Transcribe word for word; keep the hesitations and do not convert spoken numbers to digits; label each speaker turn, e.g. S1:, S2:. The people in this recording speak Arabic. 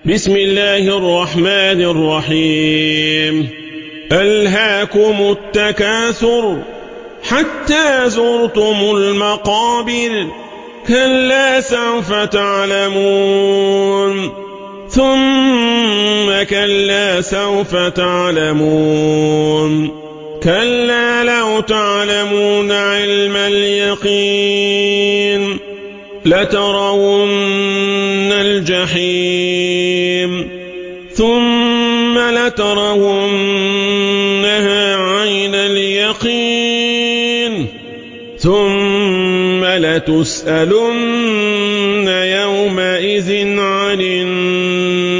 S1: بسم الله الرحمن الرحيم ألهاكم التكاثر حتى زرتم المقابر كلا سوف تعلمون ثم كلا سوف تعلمون كلا لو تعلمون علم اليقين لترون الجحيم ثم لترونها عين اليقين ثم لتسألن يومئذ عن النعيم